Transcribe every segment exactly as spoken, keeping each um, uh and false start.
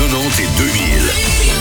quatre-vingt-dix et deux mille.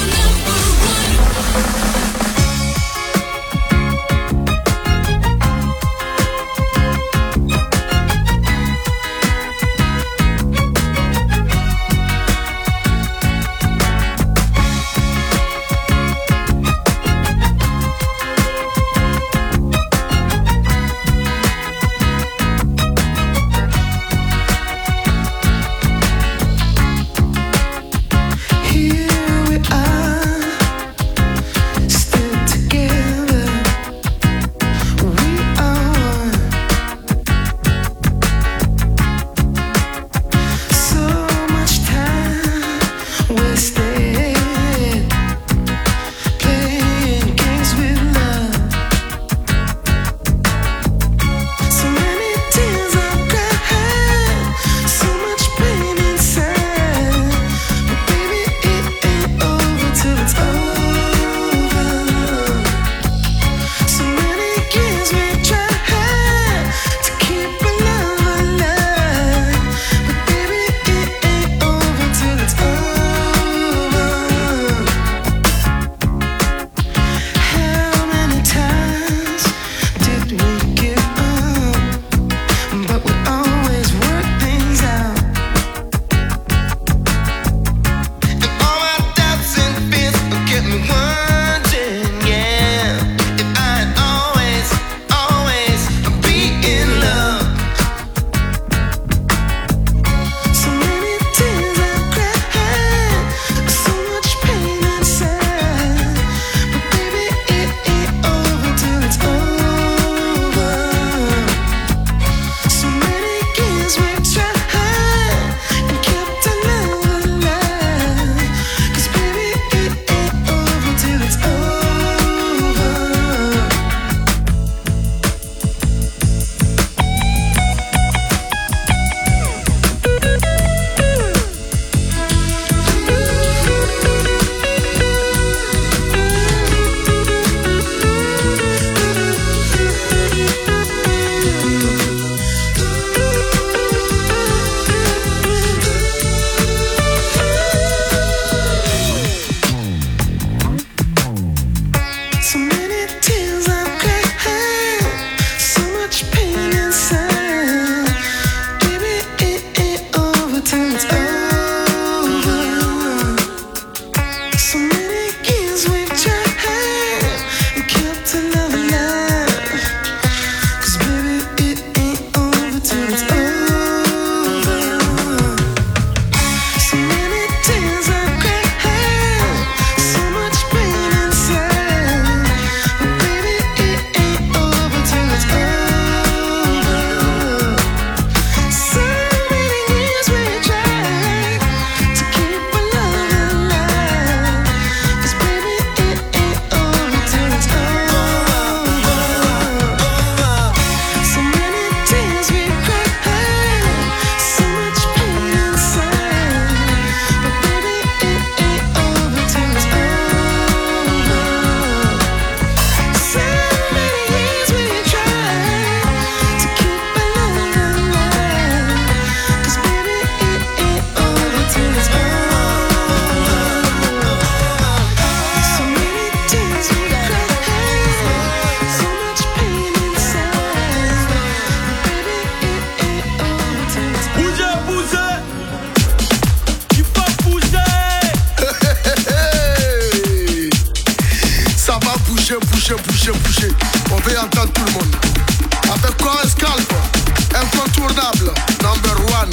bouger, bouger, bouger. On veut entendre tout le monde. Avec quoi Scalp, incontournable, number one.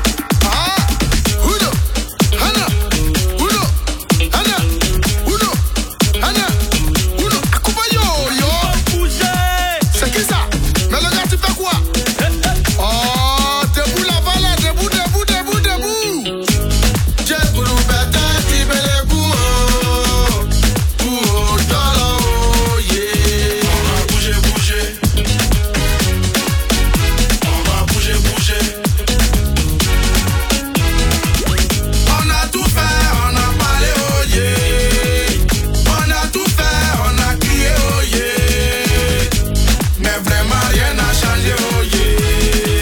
Ah, uno, Hana, uno, Hana, uno, Hana, uno. Accompagne yo. C'est qui ça? Mais le gars, tu fais quoi? Oh, debout là-bas, là, debout, debout, debout, debout. J'ai voulu faire un petit peu les goûts.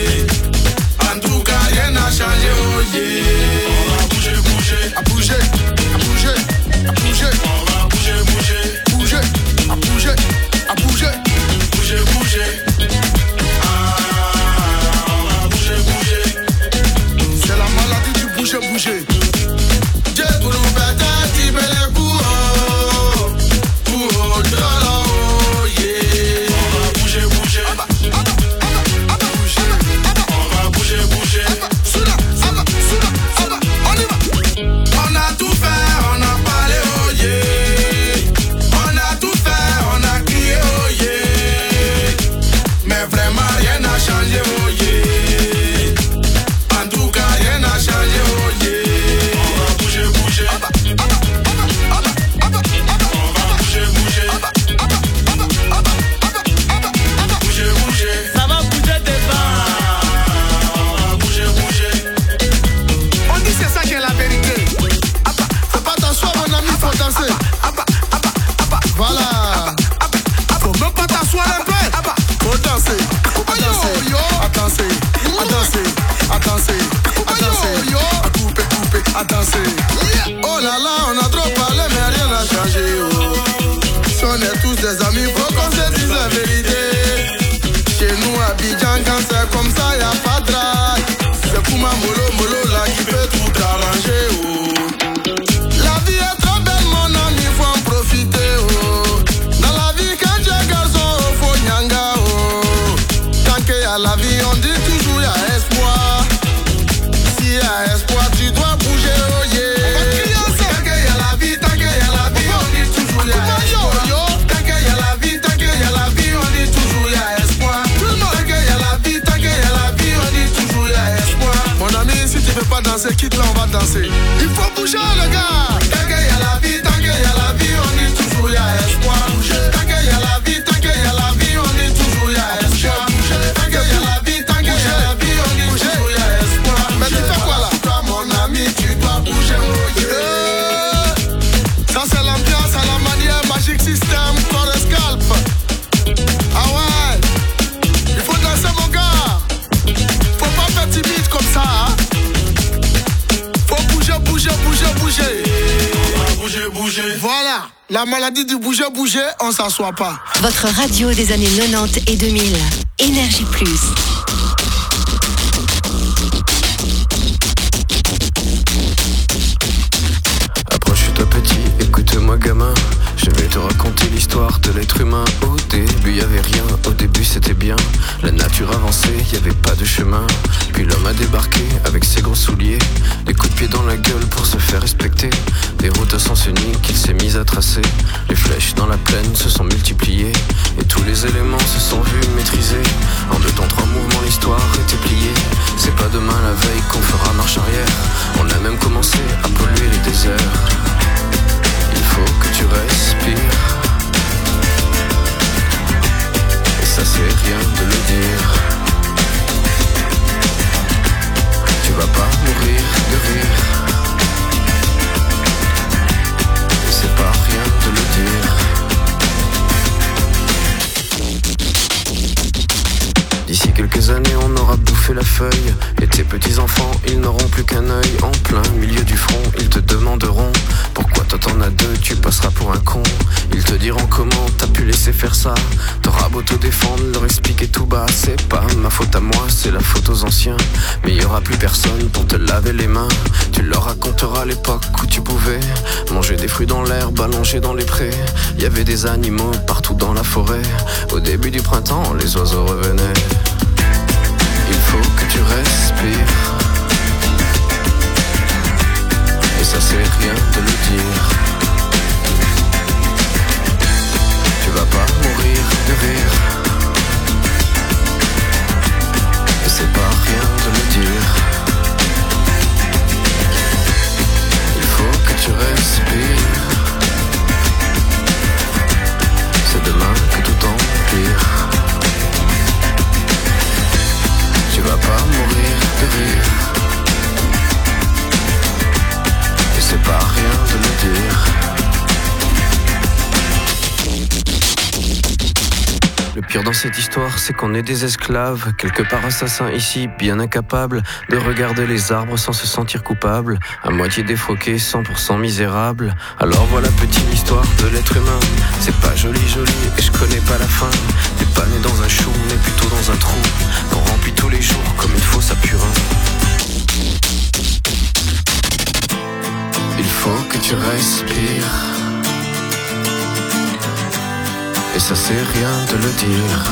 À bouger. comme ça, y'a pas de drague. C'est pour ma molo molo là qui peut tout arranger. Oh. La vie est trop belle, mon ami, faut en profiter. Oh. Dans la vie, quand tu es garçon, faut nyanga. Oh. Tant qu'il y a la vie, on dit toujours y'a espoir. S'il y a espoir, tu dois bouger. Oh yeah. Tant qu'il y a la vie, tant qu'il y a la vie, on dit toujours y'a espoir. Tant qu'il y a la vie, tant qu'il y a la vie, on dit toujours y'a espoir. Tant qu'il y a la vie, tant qu'il y a la vie, on dit toujours y'a espoir. Mon ami, si tu veux pas danser, quitte là, on va danser. Il faut bouger le gars. Tant qu'il y a la vie, tant qu'il y a la vie, on dit toujours y'a espoir. Tant qu'il y a la vie, tant qu'il y a la vie, on dit toujours y'a espoir. Tant qu'il y a la vie, tant qu'il y a la vie, on dit toujours y'a espoir. Mais tu fais quoi là? Toi mon ami, tu dois bouger. Oh yeah. Ça c'est l'ambiance à la manière Magic System, corps scalp. Ah ouais. Il faut danser mon gars. Faut pas faire timide comme ça hein? Faut bouger, bouger, bouger, bouger. On va bouger, bouger. Voilà, la maladie du bouger, bouger, on s'assoit pas. Votre radio des années quatre-vingt-dix et deux mille. Énergie Plus. Approche-toi petit, écoute-moi gamin. Je vais te raconter l'histoire de l'être humain. Au début y'avait rien, au début c'était bien. La nature avançait, y'avait pas de chemin. Puis l'homme a débarqué avec ses gros souliers. Des coups de pied dans la gueule pour se faire respecter. Des routes à sens unique qu'il s'est mis à tracer. Les flèches dans la plaine se sont multipliées. Et tous les éléments se sont vus maîtrisés. En deux temps trois mouvements l'histoire était pliée. C'est pas demain la veille qu'on fera marche arrière. On a même commencé à polluer les déserts. Il faut que tu respires. Et ça c'est rien de le dire. Tu vas pas mourir de rire. Et c'est pas rien de le dire. D'ici quelques années on aura bouffé la feuille. Et tes petits enfants ils n'auront plus qu'un œil. En plein milieu du front ils te demanderont pourquoi toi t'en as deux, tu passeras pour un con. Ils te diront comment t'as pu laisser faire ça. T'auras beau te défendre, leur expliquer tout bas. C'est pas ma faute à moi, c'est la faute aux anciens. Mais y aura plus personne pour te laver les mains. Tu leur raconteras l'époque où tu pouvais manger des fruits dans l'herbe, allongés dans les prés. Y avait des animaux partout dans la forêt. Au début du printemps, les oiseaux revenaient. Il faut que tu respires. Et ça c'est rien de le dire. Tu vas pas mourir de rire. Et c'est pas rien de le dire. Il faut que tu respires. C'est demain que tout empire. Tu vas pas mourir de rire. Et c'est pas rien de le dire. Le pire dans cette histoire, c'est qu'on est des esclaves, quelque part assassins ici, bien incapables de regarder les arbres sans se sentir coupables, à moitié défroqués, cent pour cent misérables. Alors voilà petite histoire de l'être humain. C'est pas joli joli et je connais pas la fin. T'es pas né dans un chou, mais plutôt dans un trou qu'on remplit tous les jours comme il faut sa purin. Il faut que tu respires. Et ça c'est rien de le dire.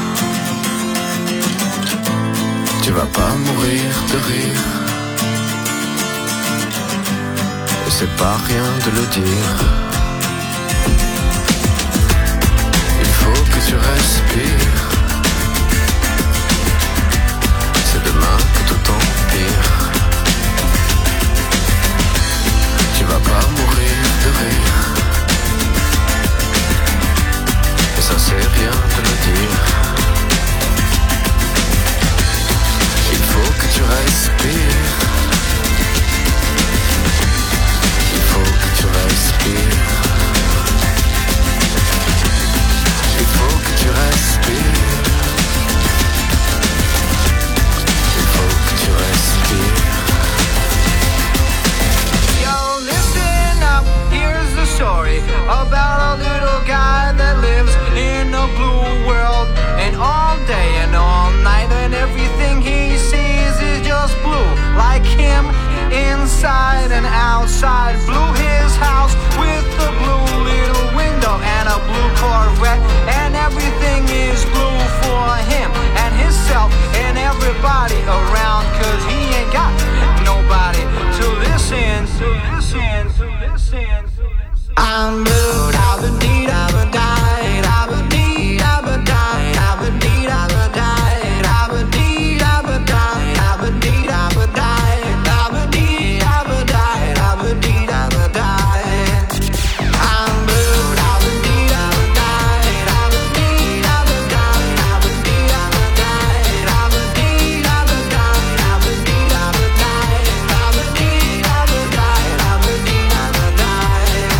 Tu vas pas mourir de rire. Et c'est pas rien de le dire. Il faut que tu respires. C'est demain que tout empire. Tu vas pas mourir de rire. Et ça c'est rien de le dire. Il faut que tu respires. Il faut que tu respires. Il faut que tu respires. outside. Blew his house with a blue little window and a blue Corvette. And everything is blue for him and himself and everybody around. Cause he ain't got nobody to listen, to listen, to listen, to listen. I'm blue, I've been deed, I've been died, I've been deed, I've been died, I've been deed, I've been died, I've been deed, I've been died, I've been deed, I've been died, I've been deed, I've been died, I've been deed, I've been died. I'm blue, I've been deed, I've been died, I've been deed, I've been died, I've been deed, I've been died, I've been deed, I've been died, I've been deed, I've been died, I've been deed, I've been died, I've been deed, I've been died.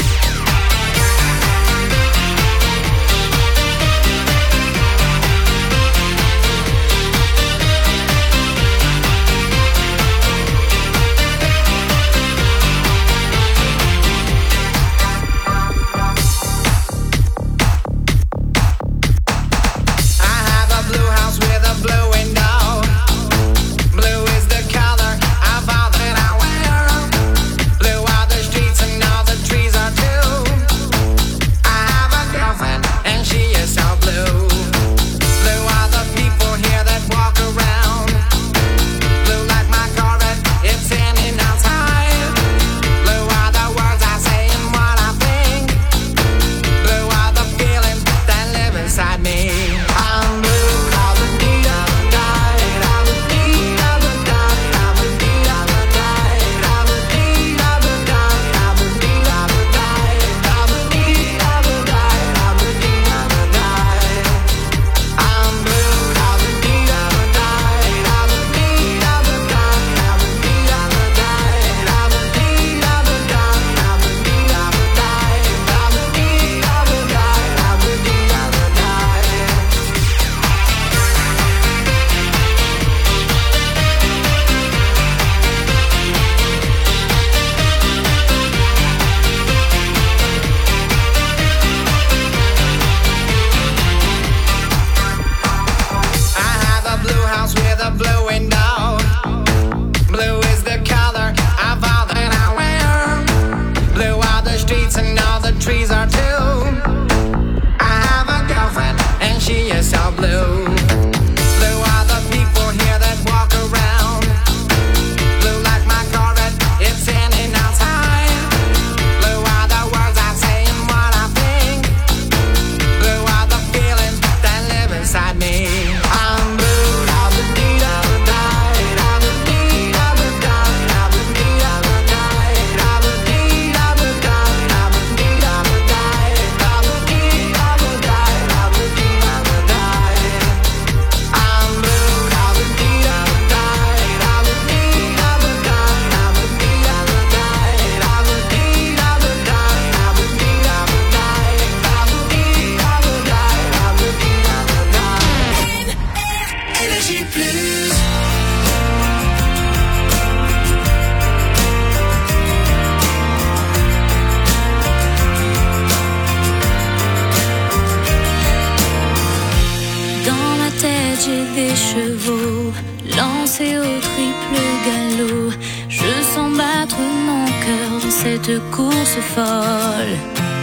J'ai des chevaux lancés au triple galop. Je sens battre mon cœur dans cette course folle.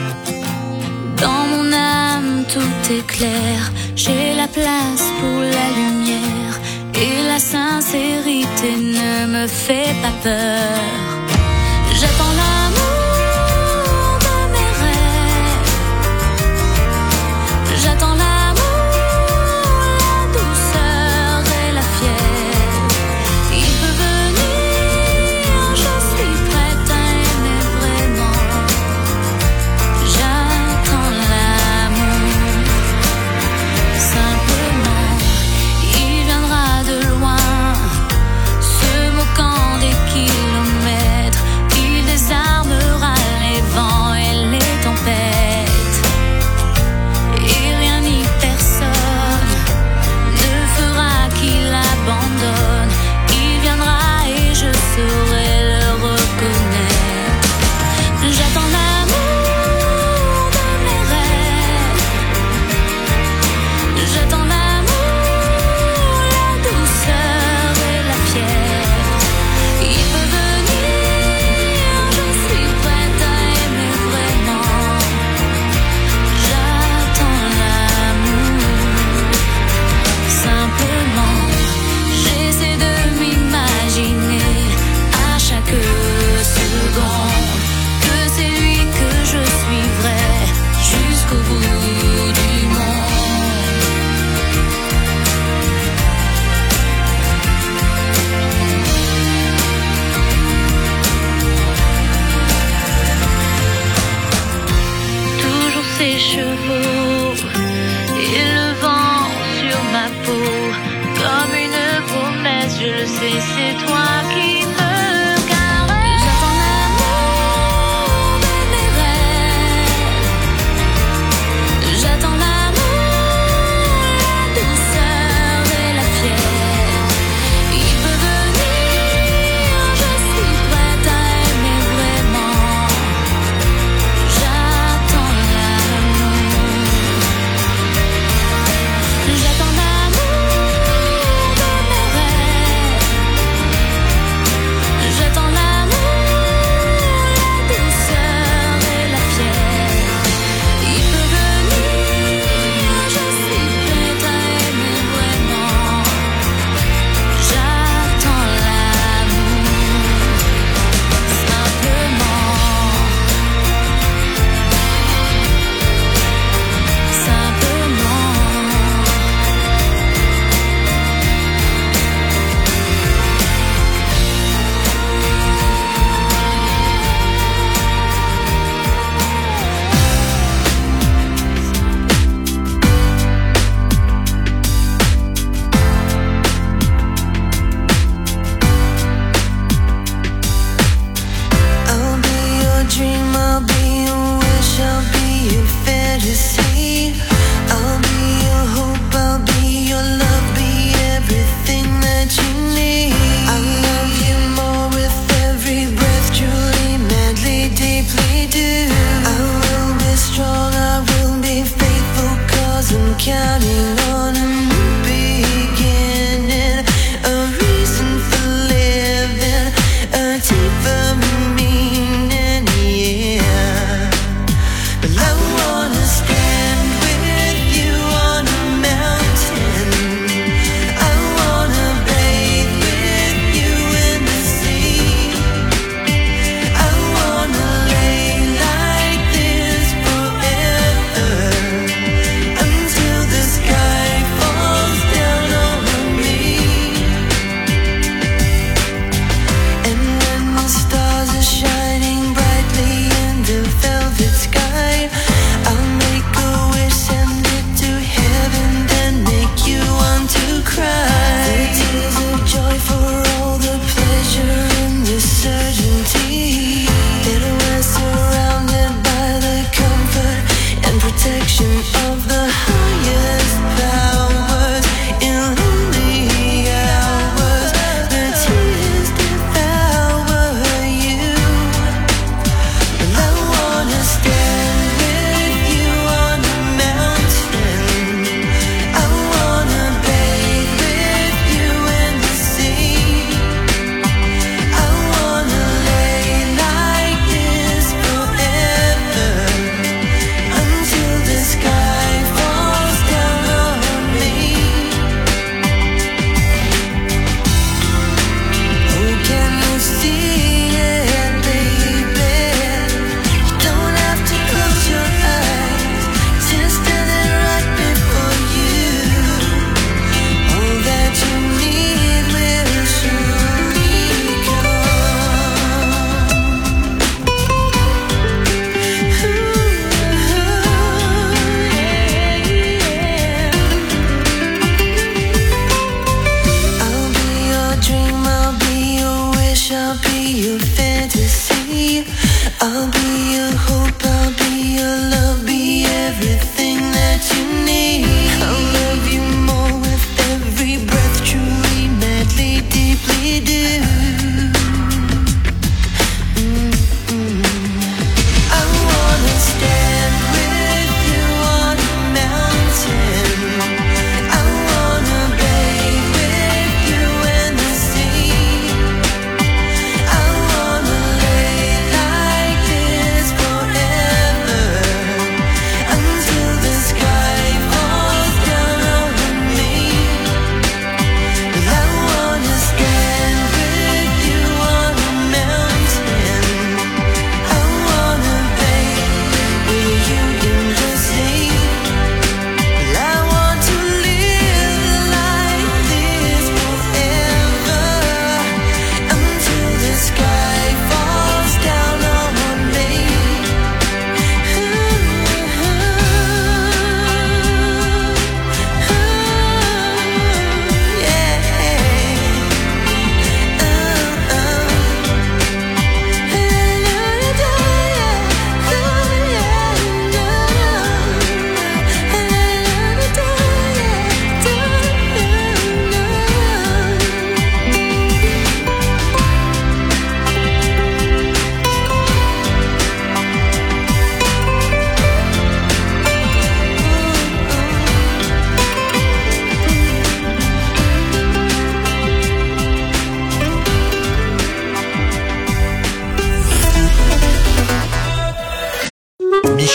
Dans mon âme tout est clair. J'ai la place pour la lumière. Et la sincérité ne me fait pas peur. J'attends l'amour de mes rêves. J'attends l'amour. Kilomètres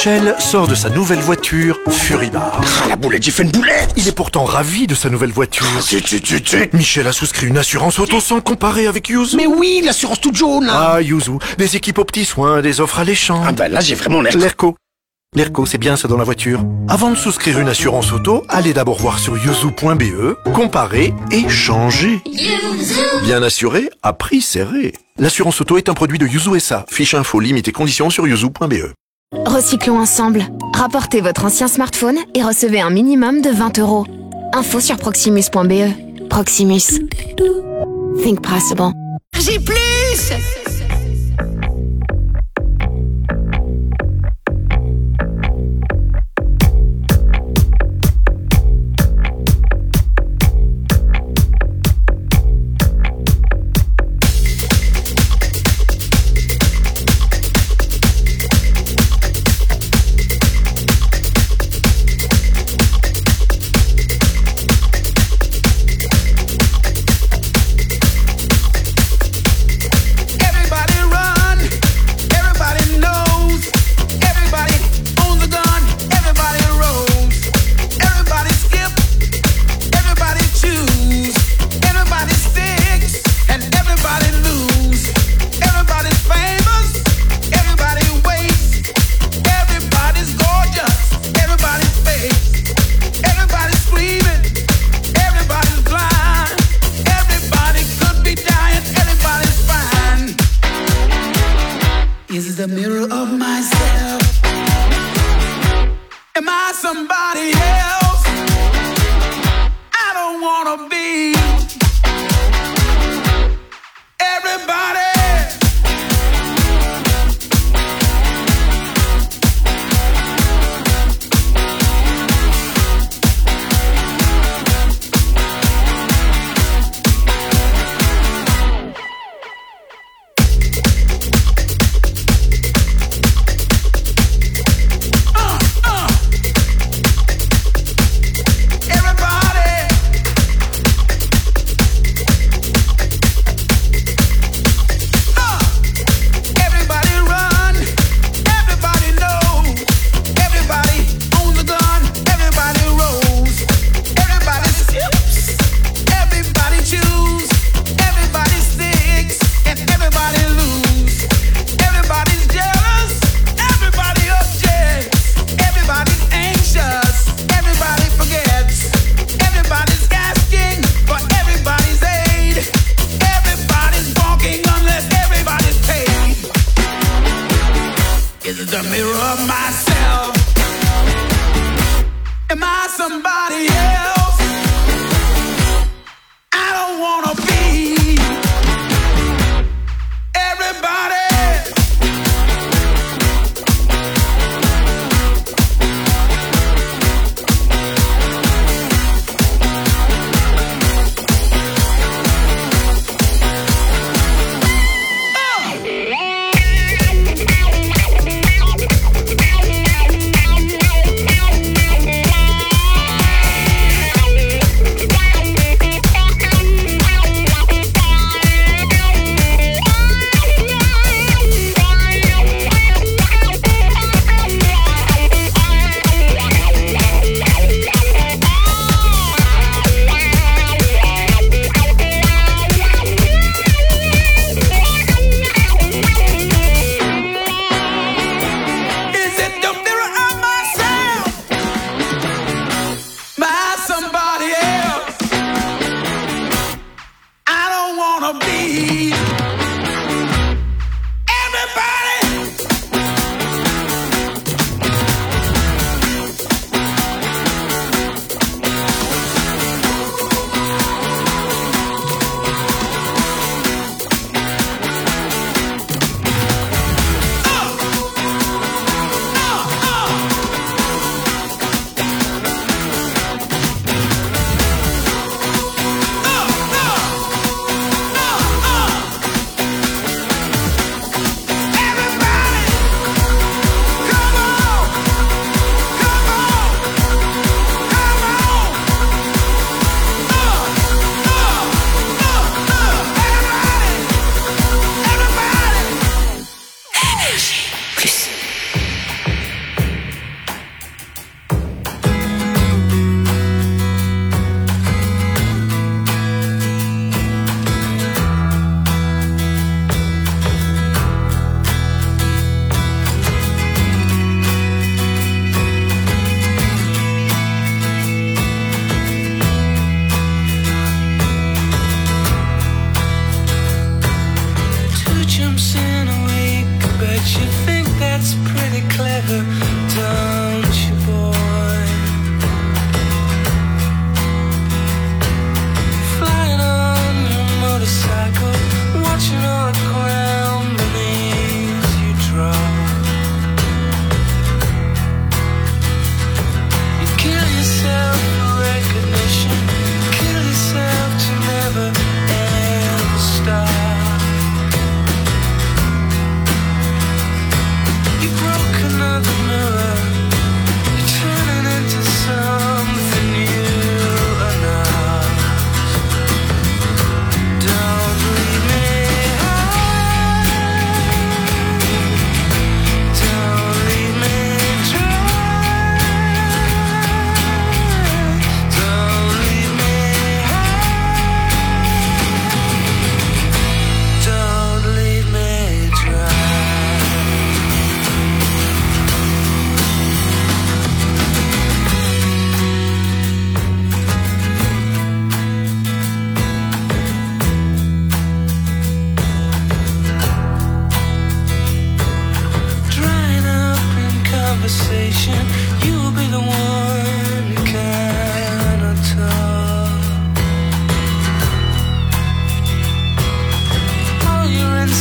Michel sort de sa nouvelle voiture, Furibard. Ah, la boulette, j'ai fait une boulette. Il est pourtant ravi de sa nouvelle voiture. Zut, zut, zut, zut. Michel a souscrit une assurance auto sans comparer avec Yuzu. Mais oui, l'assurance toute jaune, là. Ah, Yuzu, des équipes aux petits soins, des offres alléchantes. Ah ben là, j'ai vraiment l'air... L'Airco. L'Airco, c'est bien ça dans la voiture. Avant de souscrire une assurance auto, allez d'abord voir sur yuzu point b e, comparer et changer. Bien assuré, à prix serré. L'assurance auto est un produit de Yuzu S A. Fiche info, limite et conditions sur yuzu point b e. Recyclons ensemble. Rapportez votre ancien smartphone et recevez un minimum de vingt euros. Info sur proximus point b e. Proximus. Think possible. J'ai plus. Is the mirror of myself. Am I somebody else? I don't wanna be everybody.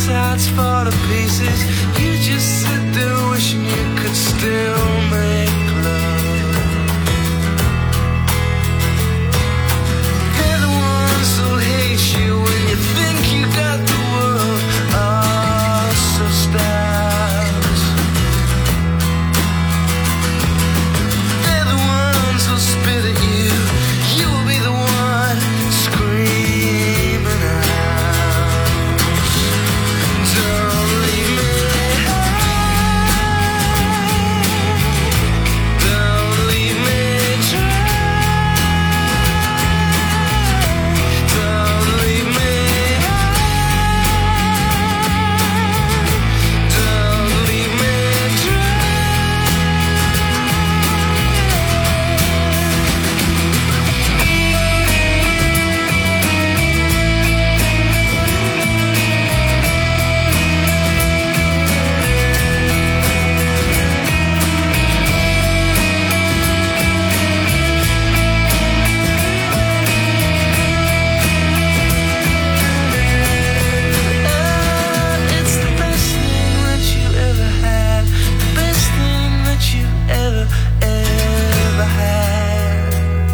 insides fall to pieces. You just sit there wishing you could still make love. They're the ones who hate you when you think you got the world all so stacked. They're the ones who spit at you. You will be the one screaming out. Don't leave me. Don't leave me dry. Don't leave me. Don't leave me dry. It's the best thing that you ever had, the best thing that you ever, ever had.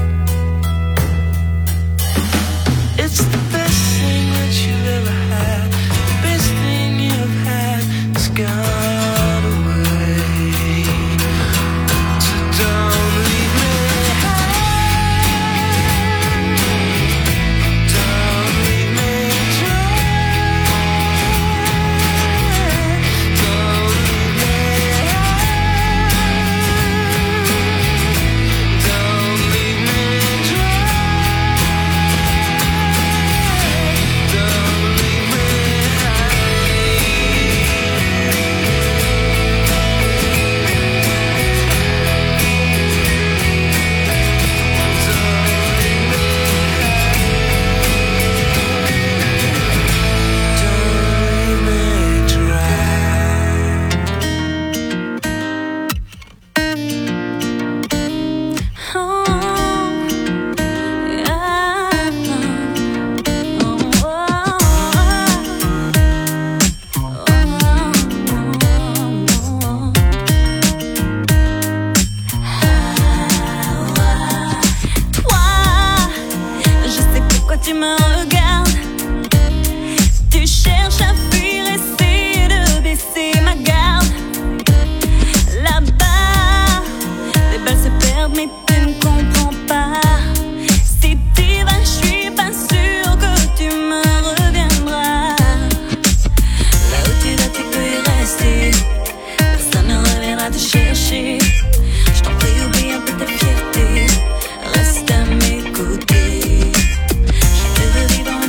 It's the best thing that you ever had, the best thing you've had has gone away. So don't leave me. Don't leave me dry. Don't leave me. Don't leave me dry. Don't leave me Don't leave me Toi, je sais pourquoi tu me regardes. Tu cherches à fuir, essayer de baisser ma garde. Là-bas, les balles se perdent, mais tu ne comprends pas. Si tu vas, je suis pas sûre que tu me reviendras. Là où tu dois, tu peux y rester. Personne ne reviendra te chercher. Je t'en prie, oublie un peu ta fierté. Reste à mes côtés. Je te veux vivre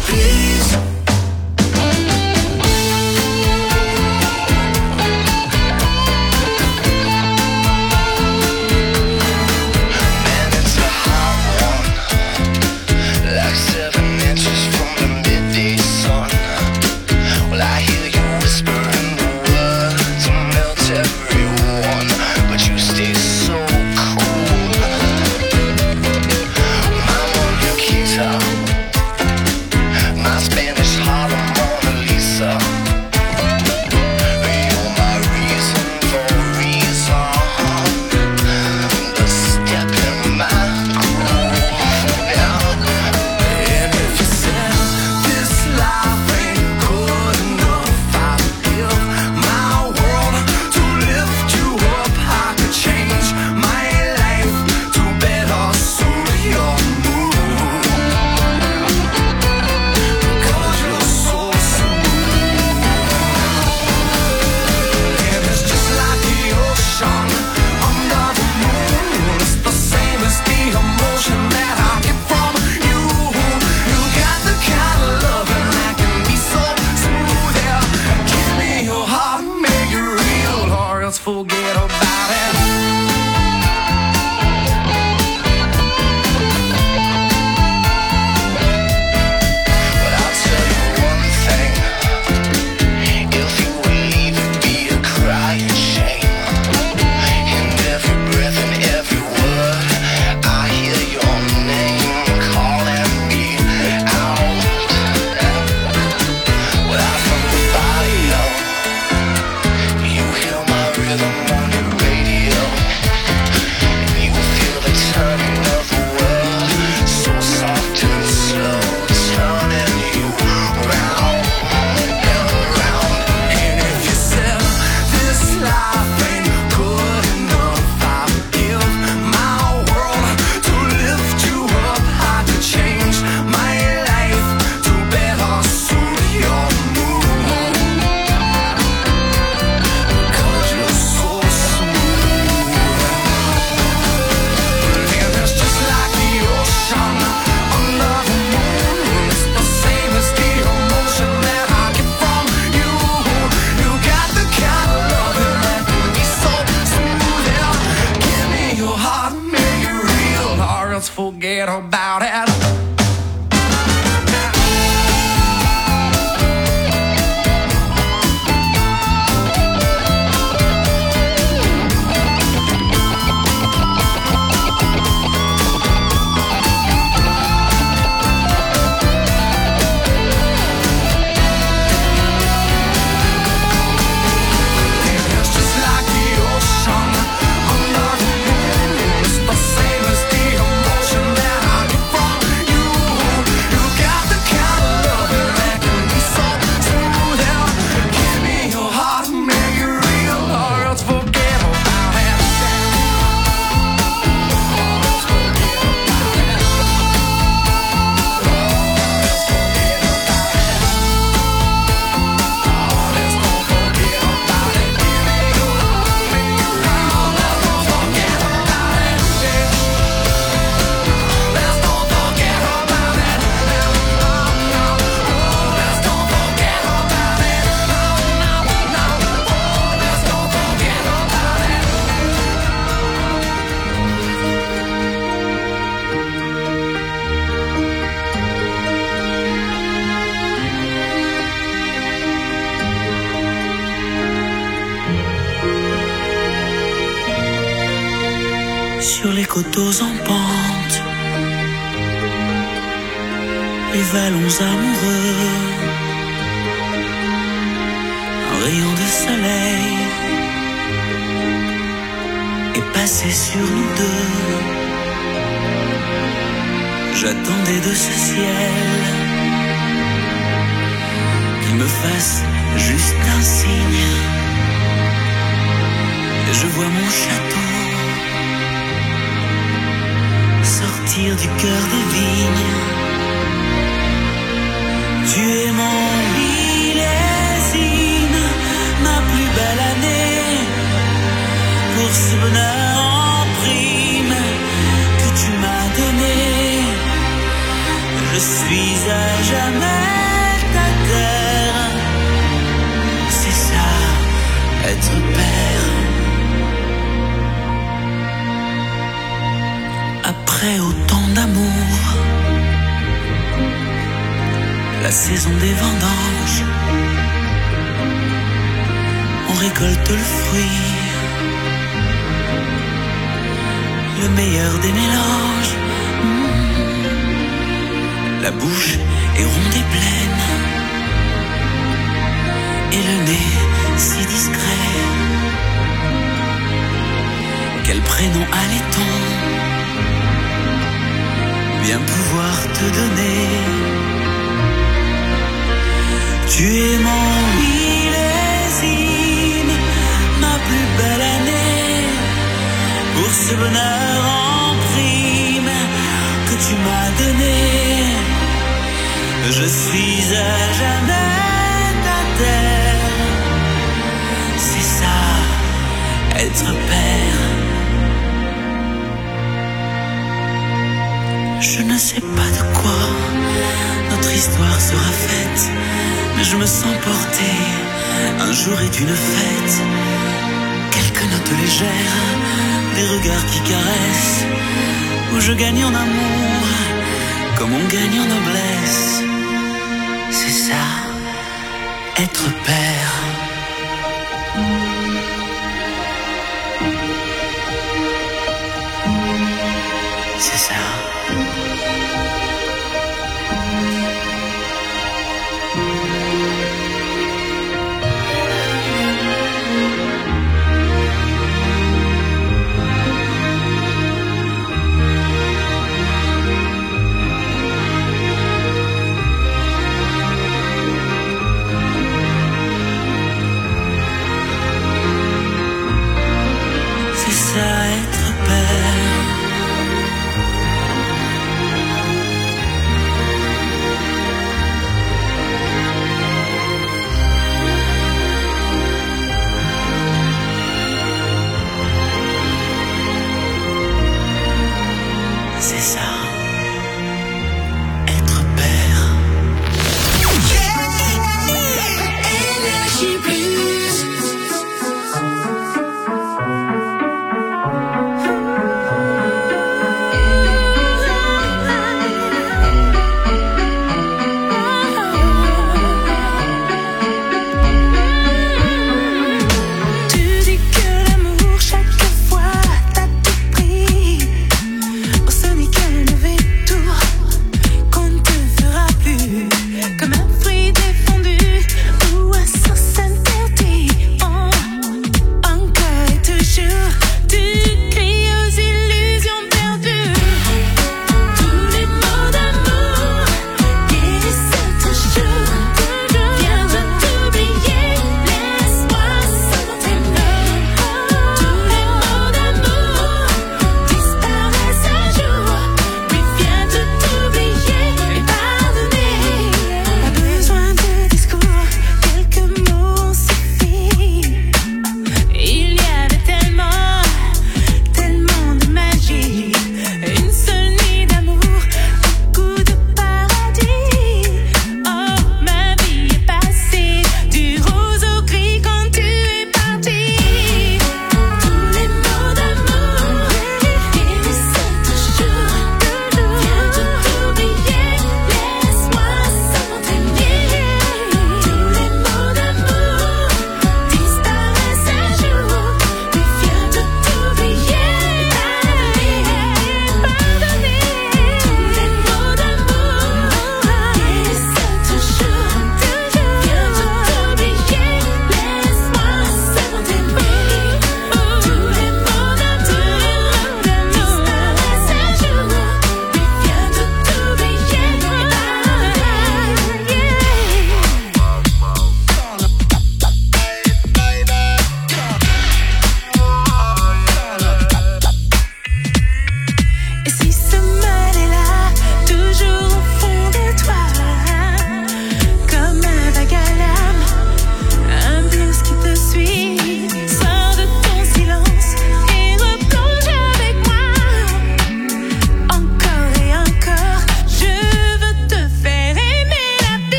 please. Man, it's a hot one, like seven inches from the midday sun. Well, I hear you whispering the words to melt everyone, but you stay so cool. My Mona Lisa, my Spanish Harlem Mona Lisa. You're my reason for reason, the step in my groove. And if you said this life ain't good enough, I'd give my world to lift you up. I could change my life to better suit your mood, 'cause you're so smooth. And it's just like the ocean under the moon. It's the same as the emotion that I get from you. You got the kind of loving that can be so smooth. Yeah, give me your heart, make it real, or else forget about it. But I'll tell you one thing, if you would leave it be a crying shame. In every breath and every word, I hear your name calling me out. Well, I'm from the barrio, you hear my rhythm on your radio, and you feel the turning of the world, so soft and slow, turning you round and around. And if you said this life ain't good enough, I'd give my world to lift you up. I could change my life to better suit your mood, 'cause you're so smooth. And it's just like the ocean under the moon. It's the same as the emotion that I get from you. You got the kind of loving that can be so smooth. Yeah, give me your heart, make it real, or else forget about it. It's just like the ocean under the moon. It's the same as the emotion that I get from you. You got the kind of loving that can be so smooth. Yeah, give me your heart, make it real, or else forget about it. Sur les coteaux en pente, les vallons amoureux, un rayon de soleil est passé sur nous deux. J'attendais de ce ciel qu'il me fasse juste un signe. Je vois mon château sortir du cœur des vignes. Tu es mon millésime, ma plus belle année, pour ce bonheur en prime que tu m'as donné. Je suis à jamais saison des vendanges, on récolte le fruit, le meilleur des mélanges. Mmh. La bouche est ronde et pleine, et le nez si discret. Quel prénom allait-on bien pouvoir te donner? Tu es mon millésime, ma plus belle année, pour ce bonheur en prime que tu m'as donné. Je suis à jamais ta terre, c'est ça, être père. Je ne sais pas de quoi notre histoire sera faite, mais je me sens porté, un jour est une fête. Quelques notes légères, des regards qui caressent, où je gagne en amour, comme on gagne en noblesse. C'est ça, être père. C'est ça.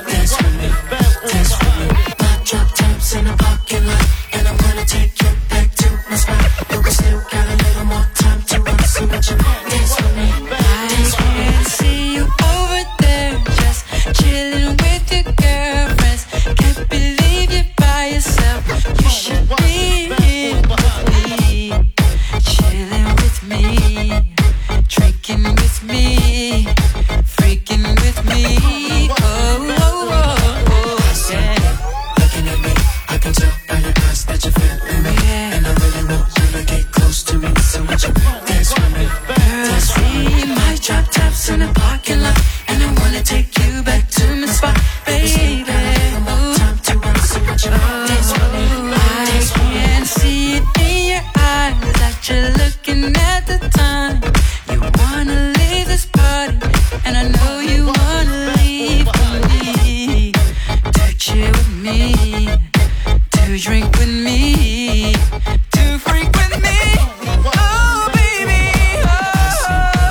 dance with me, dance with me. My drop tops in the parking lot, and I'm gonna take you back to my spot. But we still got a little more time to run, so would you dance with me, dance with me. I can see you over there, just chilling with your girlfriends. Can't believe you're by yourself. You should be here with me, chilling with me, drinking with me, freaking with me. Oh, oh, oh, oh, yeah. Looking at me, I can tell by your eyes that you're feeling me, and I really want you to get close to me. So would you dance with me, dance with me? My drop tops in the parking lot, and I wanna take you back to my spot, baby. Time to run, so would you dance with me, dance with me? I can see it in your eyes that you're looking at the time. You wanna leave this party, and I know you wanna leave with me. To chill with me, to drink with me, to freak with me. Oh, baby, oh.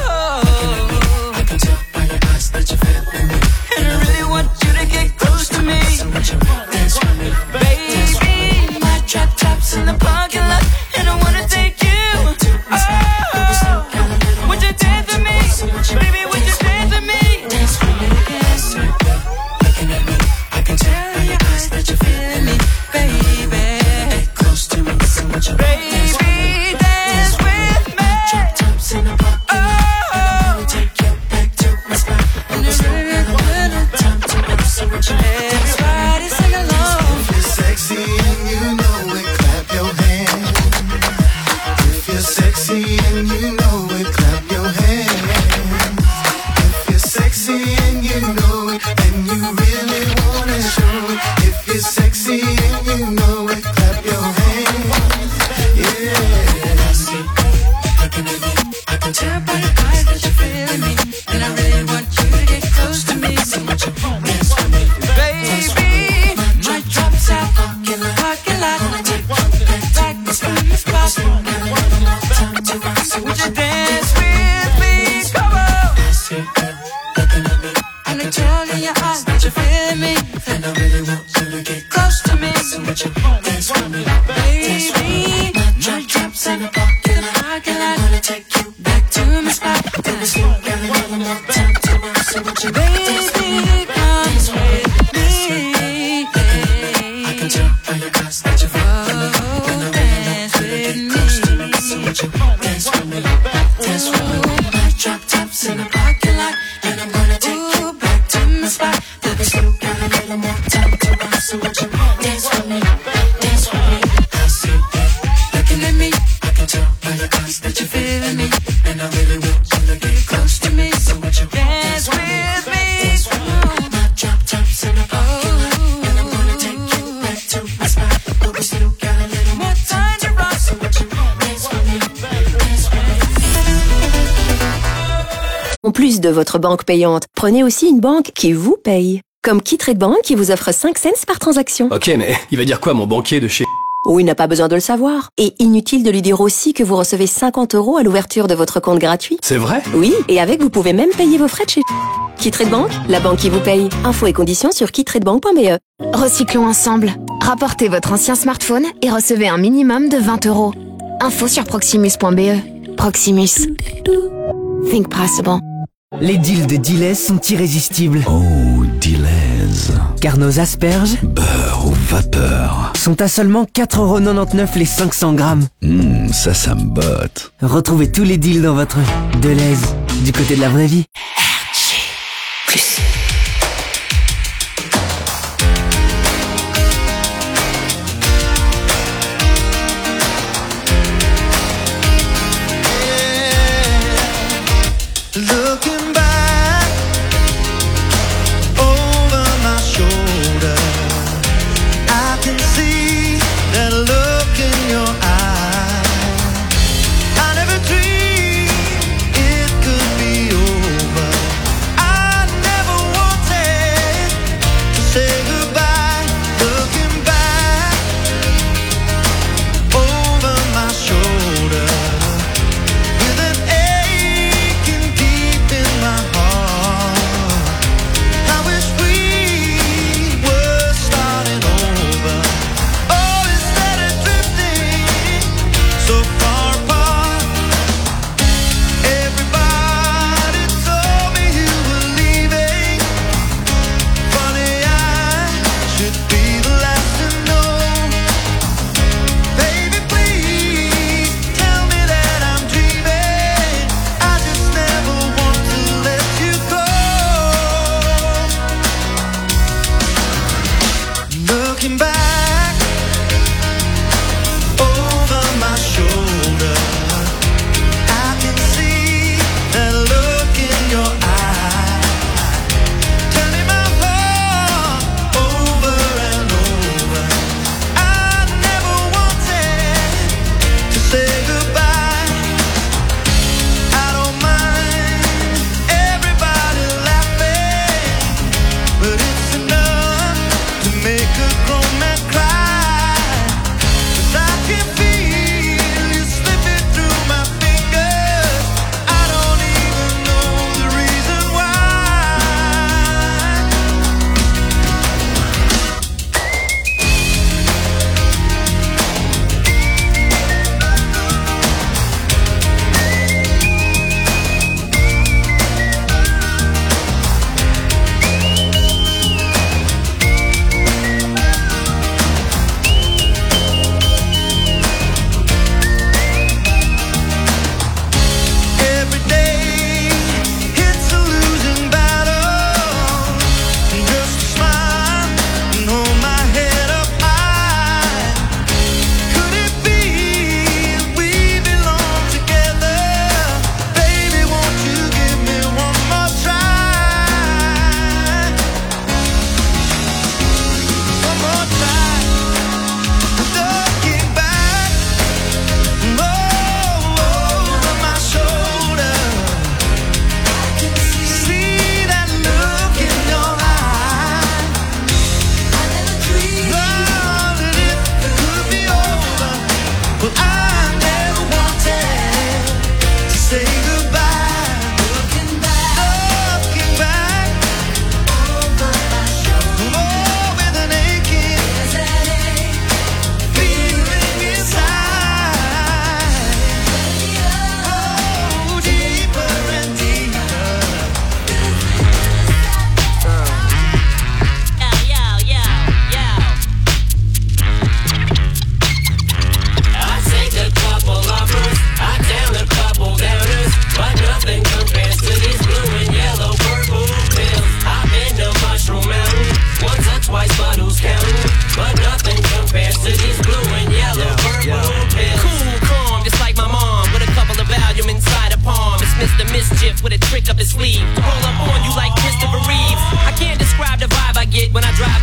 I can tell by your eyes that you're feeling me, And I really want you to get close to me, so would you dance with me, baby. My drop tops in the parking lot, and I wanna take you. Oh, would you dance with me, baby? Would you dance with me? dance with me, dance with me. Looking at me, I can tell by your eyes that you're feeling me, Baby, get close to me, so would you dance with me? baby, dance with me. Drop tops in the parking lot, and I wanna take you back to my spot. But we still got a little time to run, so would you dance with me? Everybody sing along. If you're sexy and you know it, clap your hands. If you're sexy and you know it, clap your hands. If you're sexy and you know it, and you really wanna show it. If you're sexy and you know it, clap your hands. Yeah. I see, looking at me, I can tell by your Eyes that you're feeling me, and I really want you to get close to me. so would you dance with me, Baby, my drop top, parking lot, parking lot, back to the spot. time to run, so Would would you you dance with me? Come on. I see, looking at me, And I tell in your eyes that you're feeling me, and I really want you to get close to me. so would you dance with me, Baby, my drops in the parking lot, parking I'm lot, gonna take you back to my spot. but we still got a little more time to run, so would you dance with me? Baby, come with me. I can tell by your eyes that you're feeling me, and I really want you to get close to me, so would you dance with me, dance with me? My drop tops in the parking lot, and I'm gonna take you back to my spot. But we still got a little more time to run, so would you dance with me, dance with me? I see you looking at me, I can tell by your eyes that you're feeling me, and I really want you to get close to me, so would you Dance with me. dance with me? My drop tops in the parking lot, and I'm gonna take you back to my spot. But we still got a little more time to run, so would you dance with me, dance with me? En plus de votre banque payante, prenez aussi une banque qui vous paye. Comme KeyTrade Bank qui vous offre cinq cents par transaction. Ok, mais il va dire quoi mon banquier de chez... Oh, il n'a pas besoin de le savoir. Et inutile de lui dire aussi que vous recevez cinquante euros à l'ouverture de votre compte gratuit. C'est vrai? Oui, et avec vous pouvez même payer vos frais de chez KeyTrade Bank, la banque qui vous paye. Infos et conditions sur keytradebank point b e. Recyclons ensemble. Rapportez votre ancien smartphone et recevez un minimum de vingt euros. Info sur proximus point b e. Proximus. Think possible. Les deals de Delez sont irrésistibles. Oh, Delez. Car nos asperges, beurre ou vapeur, sont à seulement quatre euros quatre-vingt-dix-neuf les cinq cents grammes. Hum, ça, ça me botte. Retrouvez tous les deals dans votre Delez, du côté de la vraie vie. Looking back over my shoulder, I can see that look in your eye. I never dreamed it could be over. I never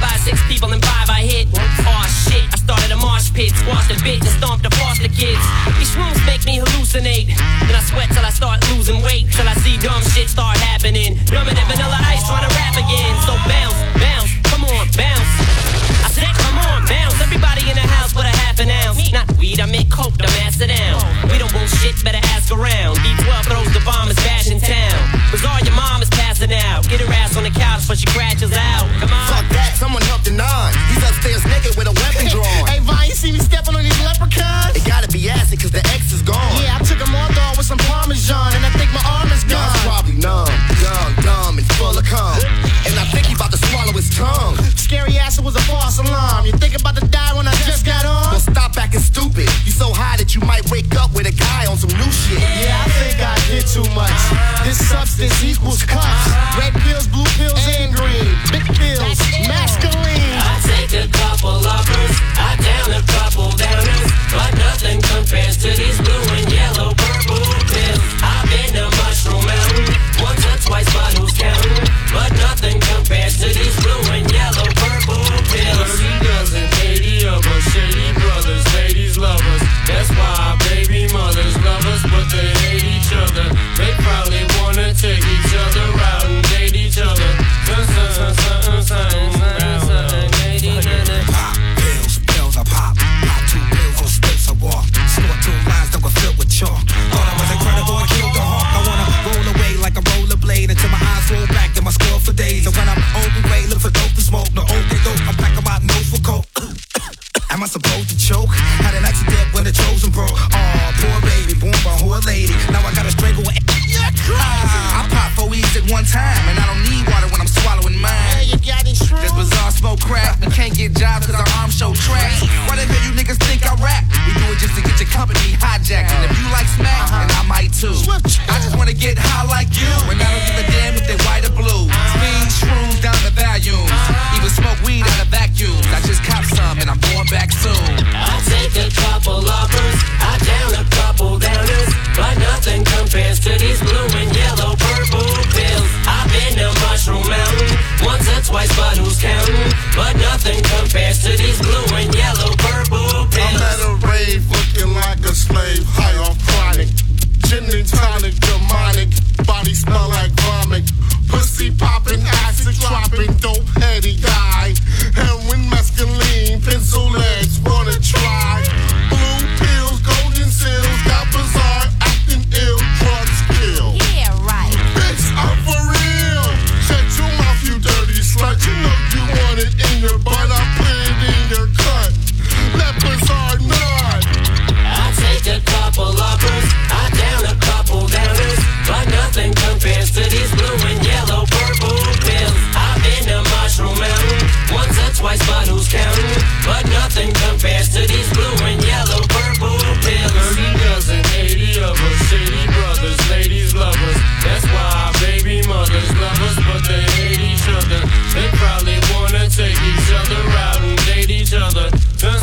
five, six people and five I hit. Aw shit, I started a mosh pit, squashed a bit and stomped the foster kids. These shrooms make me hallucinate. Then I sweat till I start losing weight, till I see dumb shit start happening. Dumber than Vanilla Ice trying to rap again. So bounce, bounce, come on, bounce. I said come on, bounce. Everybody in the house with a half an ounce. Not weed, I meant coke to mass it down. We don't want shit, better ask around. D twelve throws the bomb, is bash in town. Bizarre, your mom is passing out. Get her ass on the couch before she crashes out. Come on. Fuck that, someone help the nine. He's upstairs naked with a weapon drawn. Hey, Vine, you see me stepping on these leprechauns? It gotta be acid, cause the X is gone. Yeah, I took them all dog with some Parmesan, and I think my arm is gone. God's probably numb, young, dumb, and full of cum. And I think he about to swallow his tongue. Scary ass, it was a false alarm. You think about to die when I just got on? Well, stop acting stupid. You so high that you might wake up with a guy on some new shit. Yeah, I think I did too much. This substance equals cuffs. Red pills, blue pills, and green. Big pills, masculine. I take a couple uppers, I down a couple downers, but nothing compares to these blue and yellow purple pills. I've been to Mushroom Mountain once or twice, but who's counting? But nothing compares to these blue and yellow purple pills. thirty dozen, eighty of us, shady brothers, ladies love us. That's why baby mothers love us, but they hate each other. They probably wanna take each other out and date each other. Something, something, something, something, Pop pills, pills I pop. Pop two pills on splits I walk. Snort two lines that were filled with chalk. Thought I was incredible, I killed the hawk. I wanna roll away like a rollerblade until my eyes roll back, then my score for days. And when I'm on the way, look for dope to smoke. No old dope, I'm packing my nose for coke. Am I supposed to choke? Had an accident when the chosen broke. Aw, poor baby, born by a whore lady. Now I gotta strangle it. Ah, I pop four weeds at one time, and I don't need water when I'm swallowing mine. Hey, you got it strong. This bizarre smoke crack, we can't get jobs cause our arms show trash. Why the hell you niggas think I rap? We do it just to get your company hijacked. And if you like smack, then I might too. I just wanna get high like you, and I don't give a damn if they white or blue. Speed, shrooms down to volume. Even smoke weed out of vacuums. I just cop some and I'm going back soon. I take a couple uppers, I down a couple downers, but nothing compares to these blue and yellow purple pills. I've been to Mushroom Mountain once or twice, but who's counting? But nothing compares to these blue and yellow purple pills. I'm at a rave looking like a slave, high off chronic. Gin and tonic, demonic, body smell like vomit. Pussy popping, acid dropping, dope heady guy. Heroin, mescaline, pencil legs, wanna try. Blue pills, golden seals, got bizarre, acting ill, drugs kill. Yeah, right. Bitch, I'm for real. Shut your mouth, you dirty slut. You know you want it in your butt, I put it in your